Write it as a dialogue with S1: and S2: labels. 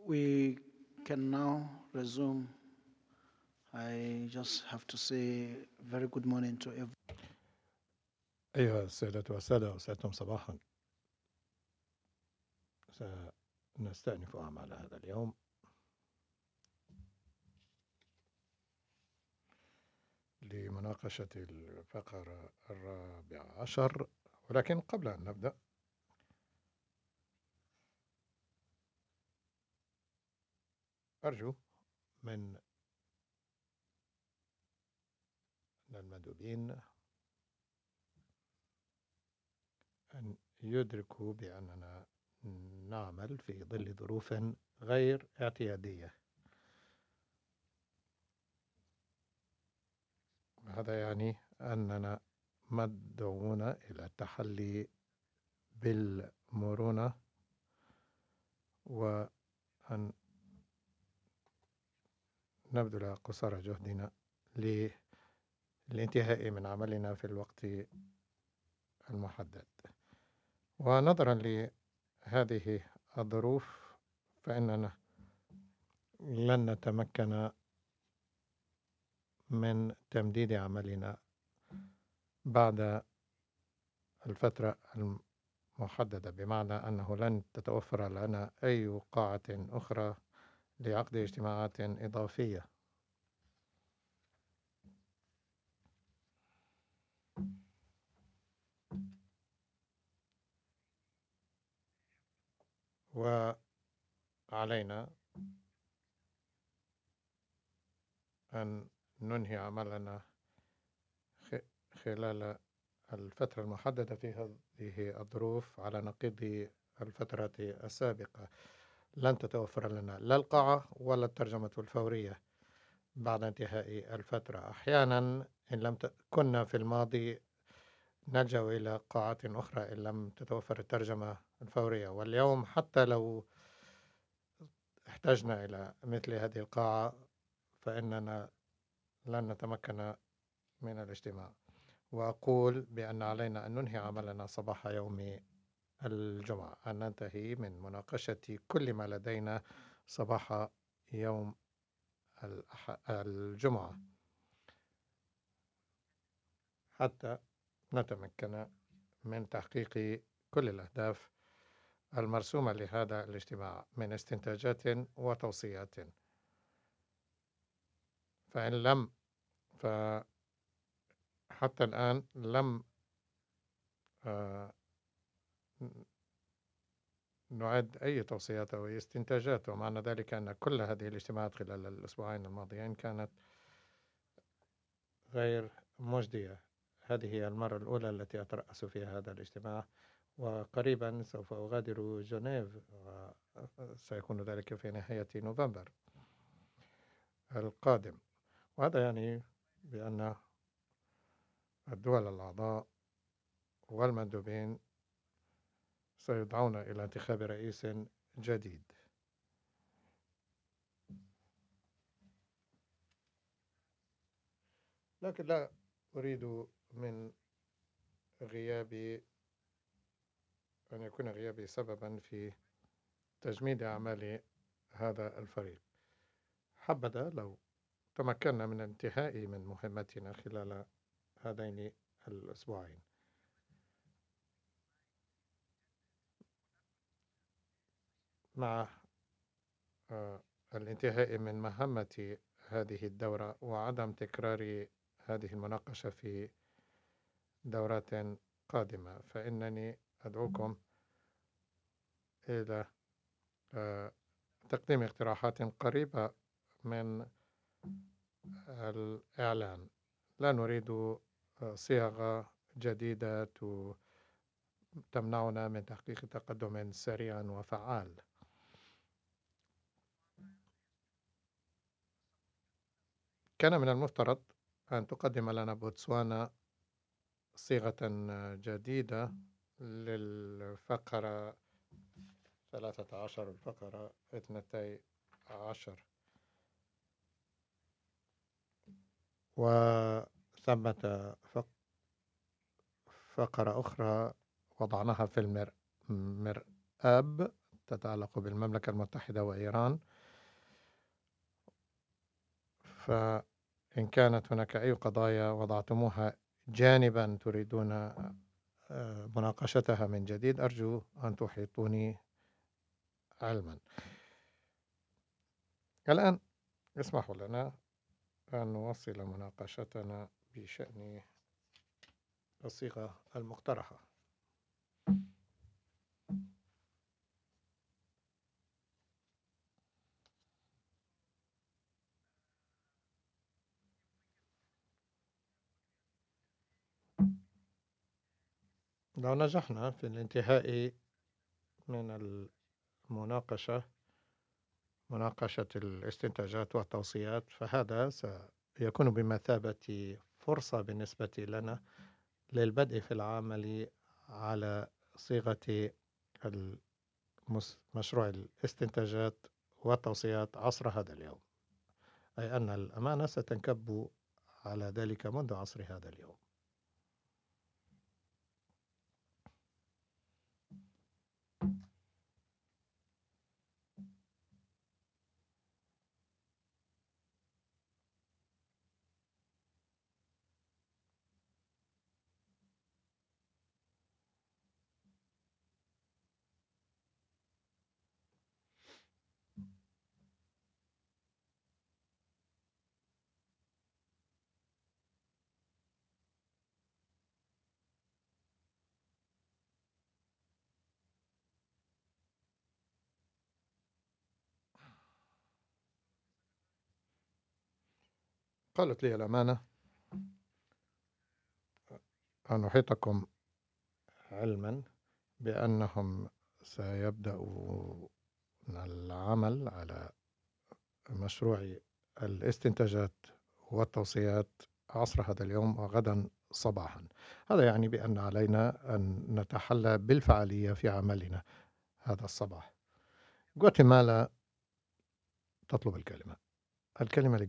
S1: We can now resume. I just have to say very good morning to everyone.
S2: أيها السادة والسادة أسعدتم صباحا. سنستأنف أعمال هذا اليوم لمناقشة الفقرة 14. ولكن قبل أن نبدأ أرجو من المندوبين أن يدركوا بأننا نعمل في ظل ظروف غير اعتيادية. هذا يعني أننا مدعوون إلى التحلي بالمرونة وأن نبذل قصارى جهدنا للانتهاء من عملنا في الوقت المحدد. ونظرا لهذه الظروف فإننا لن نتمكن من تمديد عملنا بعد الفترة المحددة، بمعنى أنه لن تتوفر لنا أي قاعة أخرى لعقد اجتماعات إضافية. وعلينا أن ننهي عملنا خلال الفترة المحددة في هذه الظروف على نقيض الفترة السابقة. لن تتوفر لنا لا القاعة ولا الترجمة الفورية بعد انتهاء الفترة. أحيانا إن لم كنا في الماضي نلجأ إلى قاعات أخرى إن لم تتوفر الترجمة الفورية، واليوم حتى لو احتجنا إلى مثل هذه القاعة فإننا لن نتمكن من الاجتماع. وأقول بأن علينا أن ننهي عملنا صباح يوم الجمعة، أن ننتهي من مناقشة كل ما لدينا صباح يوم الجمعة حتى نتمكن من تحقيق كل الأهداف المرسومة لهذا الاجتماع من استنتاجات وتوصيات. فإن لم فحتى الآن لم نعد أي توصيات أو استنتاجات، ومعنى ذلك أن كل هذه الاجتماعات خلال الأسبوعين الماضيين كانت غير مجدية. هذه هي المرة الأولى التي أترأس فيها هذا الاجتماع، وقريبا سوف أغادر جنيف، وسيكون ذلك في نهاية نوفمبر القادم. وهذا يعني بأن الدول الأعضاء والمندوبين سيدعون إلى انتخاب رئيس جديد. لكن لا أريد من غيابي أن يكون غيابي سببا في تجميد أعمال هذا الفريق. حبذا لو تمكنا من الانتهاء من مهمتنا خلال هذين الأسبوعين. مع الانتهاء من مهمة هذه الدورة وعدم تكرار هذه المناقشة في دورات قادمة، فإنني أدعوكم إلى تقديم اقتراحات قريبة من الإعلان. لا نريد صيغة جديدة تمنعنا من تحقيق تقدم سريع وفعال. كان من المفترض أن تقدم لنا بوتسوانا صيغة جديدة للفقرة 13 الفقرة 12، وثمة فقرة أخرى وضعناها في المرآب تتعلق بالمملكة المتحدة وإيران. فإن كانت هناك أي قضايا وضعتموها جانبا تريدون مناقشتها من جديد، أرجو أن تحيطوني علما. الآن اسمحوا لنا أن نواصل مناقشتنا بشأن الصيغة المقترحة. لو نجحنا في الانتهاء من مناقشة الاستنتاجات والتوصيات، فهذا سيكون بمثابة فرصة بالنسبة لنا للبدء في العمل على صيغة مشروع الاستنتاجات والتوصيات عصر هذا اليوم، أي أن الأمانة ستنكب على ذلك منذ عصر هذا اليوم. قالت لي الأمانة أن أحيطكم علما بأنهم سيبدأوا العمل على مشروع الاستنتاجات والتوصيات عصر هذا اليوم وغدا صباحا. هذا يعني بأن علينا أن نتحلى بالفعالية في عملنا هذا الصباح. غواتيمالا تطلب الكلمة.